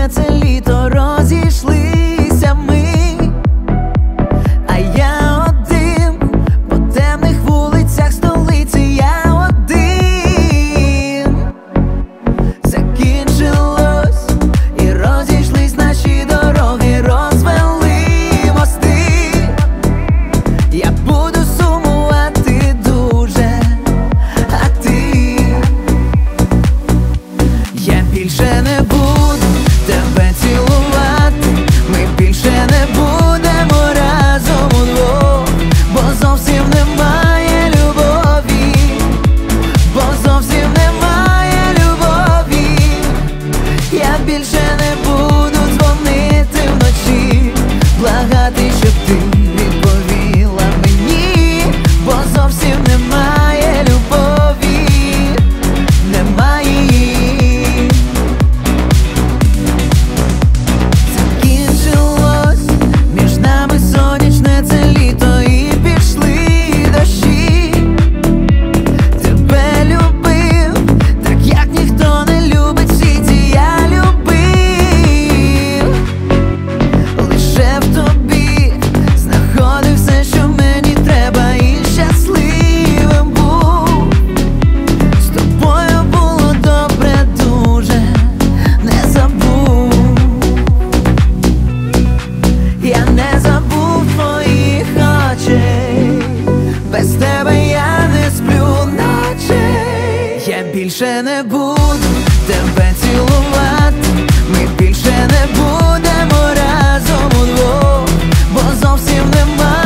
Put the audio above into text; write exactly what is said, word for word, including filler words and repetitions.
сонячне це літо, розійшлися ми, а я один по темних вулицях столиці, я один. Закінчилось і розійшлись наші дороги, розвели мости. Я буду сумувати дуже, а ти? Я більше не буду тебе цілувати, ми більше не будемо разом удвох, бо зовсім немає любові, бо зовсім немає любові. Я більше не буду дзвонити вночі, благати, щоб ти відповіла мені, бо зовсім немає любові, немає її. Закінчилось між нами сонячне це літо, і пішли дощі. Тебе любив, так як ніхто не любить в світі, я любив. Лише в тобі знаходив все, що мені треба, і щасливим був. З тобою було добре дуже, не забув. Я не забув твоїх очей, без тебе я не сплю ночей. Я більше не буду тебе цілувати, ми більше не будемо разом удвох, бо зовсім немає